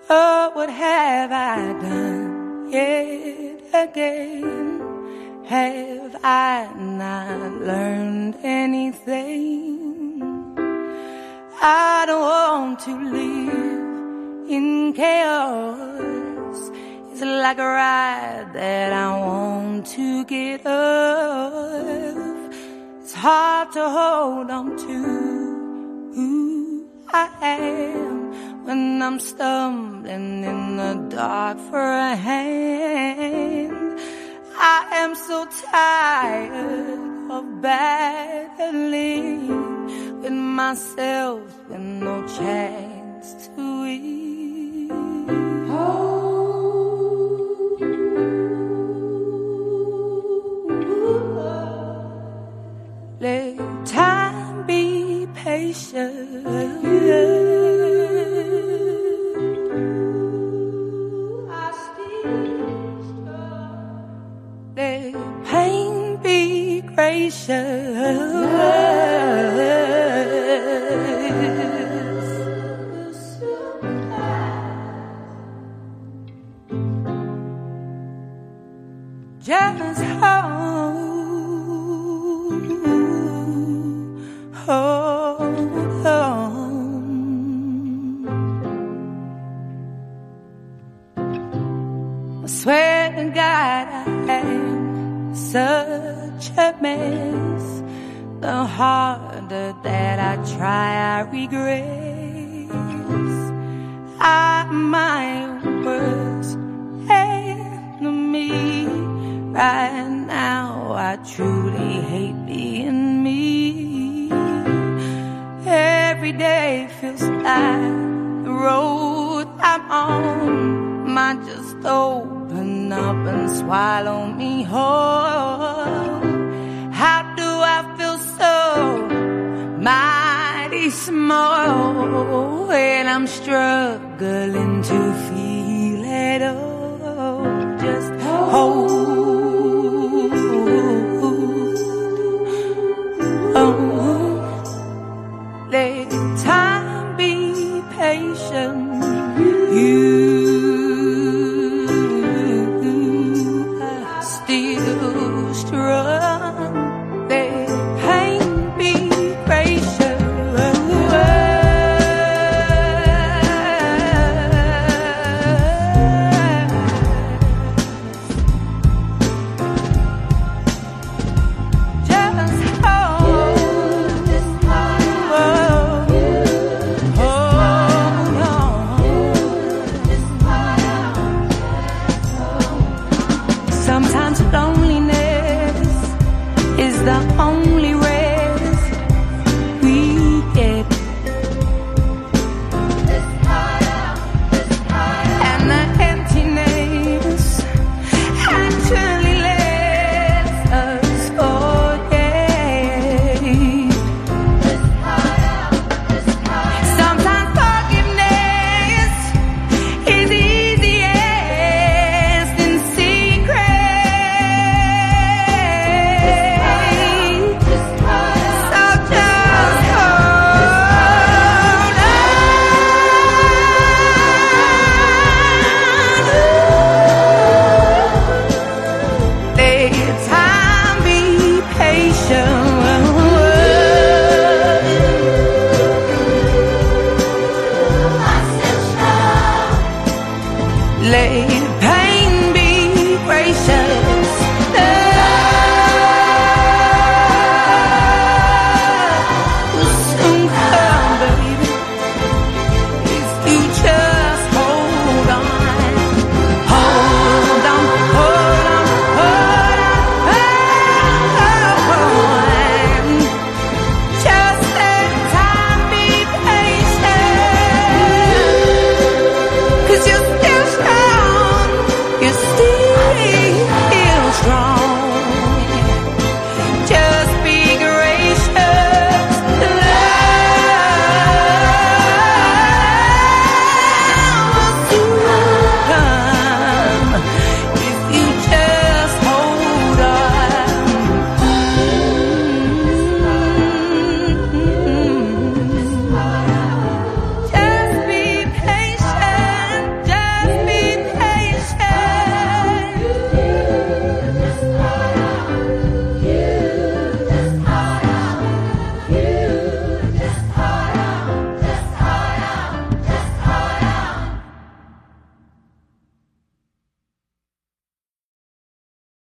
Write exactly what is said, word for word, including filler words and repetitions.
Oh, what have I done yet again? Have I not learned anything? I don't want to live in chaos. It's like a ride that I want to get off. It's hard to hold on to who I am when I'm stumbling in the dark for a hand. I am so tired of battling with myself with no chance to win. Oh. Let time be patient. I still strong. Let pain be gracious. Just hold. Hold on. I swear to God I am such a mess. The harder that I try, I regress. I'm my worst enemy. Right now I truly hate being me. Every day feels like the road I'm on might just open up and swallow me whole. How do I feel so mighty small when I'm struggling to feel at all? Just hold. Let time be patient. You are still strong. Let pain be gracious. Sometimes loneliness is the only rest we get. And the emptiness actually lets us forget. Sometimes forgiveness is easiest in secret. Lay